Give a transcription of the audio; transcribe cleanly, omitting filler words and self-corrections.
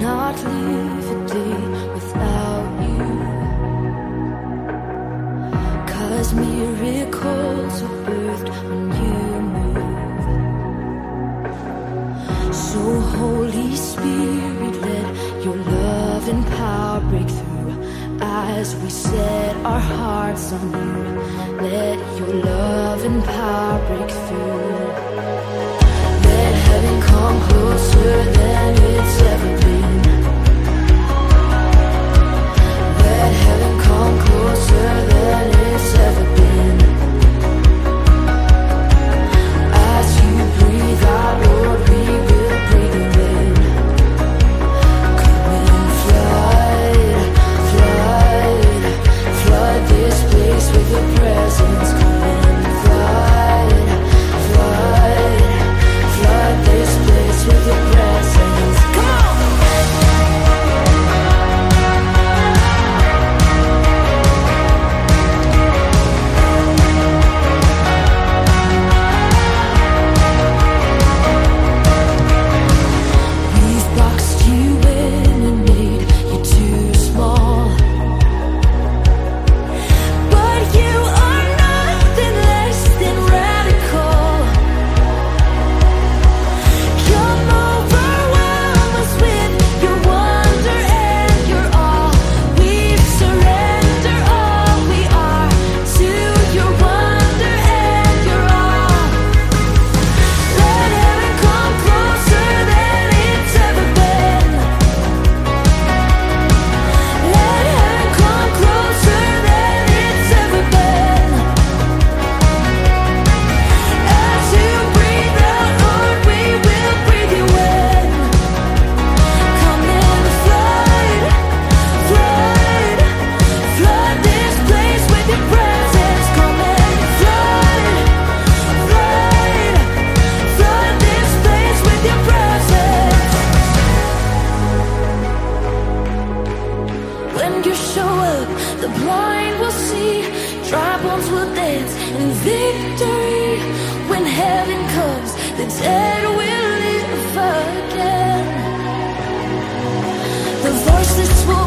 cannot live a day without you. 'Cause miracles are birthed when you move. So Holy Spirit, let your love and power break through as we set our hearts on you. Let your love and power break through. Let heaven come closer than it's ever been. Let heaven come closer than it's ever been. As you breathe out, Lord, we will breathe you in. Come and flood, flood, flood this place with your presence. Come and flood, flood, flood this place with your presence. Come on! We've boxed you in and made you too small, but you are nothing less than radical. Come overwhelm us with your wonder and your awe. We surrender all we are to your wonder and your awe. Let heaven come closer than it's ever been. Let heaven come closer than it's ever been. As you breathe out, Lord, we will breathe you in. Come and flood, flood, flood this place with your presence. Come and flood, flood, flood this place with your presence. When you show up, the blind will see, dry bones will dance in victory. When heaven comes, the dead will live again. The voiceless will